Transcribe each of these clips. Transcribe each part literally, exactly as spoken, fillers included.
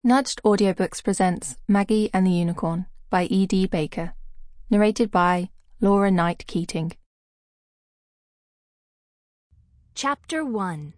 Nudged Audiobooks presents Maggie and the Unicorn by E D Baker. Narrated by Laura Knight Keating. Chapter one.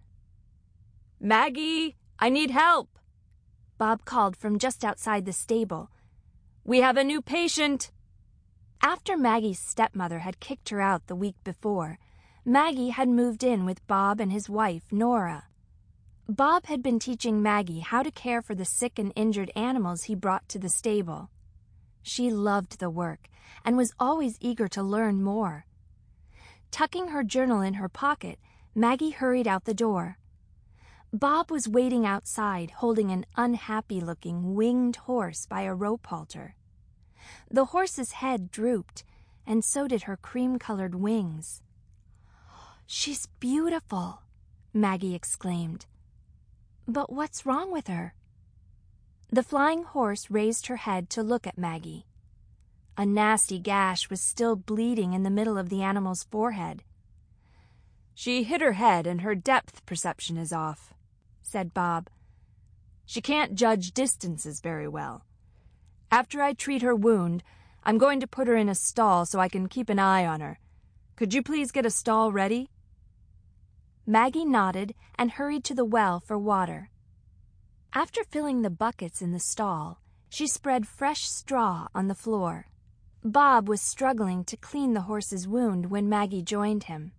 Maggie, I need help, Bob called from just outside the stable. We have a new patient. After Maggie's stepmother had kicked her out the week before, Maggie had moved in with Bob and his wife, Nora. Bob had been teaching Maggie how to care for the sick and injured animals he brought to the stable. She loved the work and was always eager to learn more. Tucking her journal in her pocket, Maggie hurried out the door. Bob was waiting outside, holding an unhappy-looking winged horse by a rope halter. The horse's head drooped, and so did her cream-colored wings. "She's beautiful," Maggie exclaimed. "But what's wrong with her?" The flying horse raised her head to look at Maggie. A nasty gash was still bleeding in the middle of the animal's forehead. "She hit her head and her depth perception is off," said Bob. "She can't judge distances very well. After I treat her wound, I'm going to put her in a stall so I can keep an eye on her. Could you please get a stall ready?" Maggie nodded and hurried to the well for water. After filling the buckets in the stall, she spread fresh straw on the floor. Bob was struggling to clean the horse's wound when Maggie joined him.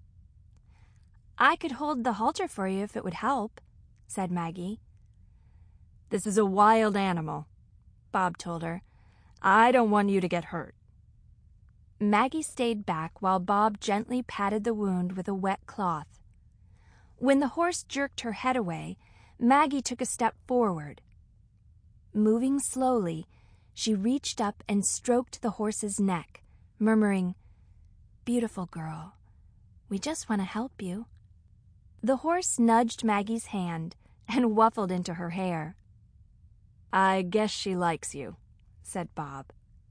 "I could hold the halter for you if it would help," said Maggie. "This is a wild animal," Bob told her. "I don't want you to get hurt." Maggie stayed back while Bob gently patted the wound with a wet cloth. When the horse jerked her head away, Maggie took a step forward. Moving slowly, she reached up and stroked the horse's neck, murmuring, "Beautiful girl, we just want to help you." The horse nudged Maggie's hand and wuffled into her hair. "I guess she likes you," said Bob.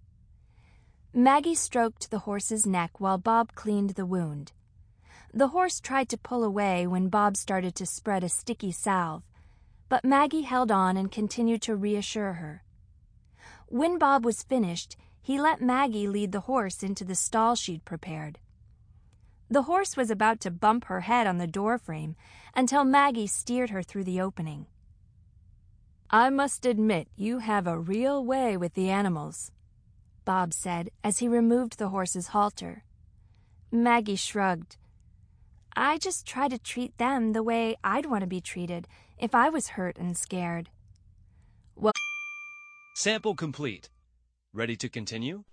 Maggie stroked the horse's neck while Bob cleaned the wound. The horse tried to pull away when Bob started to spread a sticky salve, but Maggie held on and continued to reassure her. When Bob was finished, he let Maggie lead the horse into the stall she'd prepared. The horse was about to bump her head on the doorframe until Maggie steered her through the opening. "I must admit you have a real way with the animals," Bob said as he removed the horse's halter. Maggie shrugged. "I just try to treat them the way I'd want to be treated if I was hurt and scared." Well, sample complete. Ready to continue?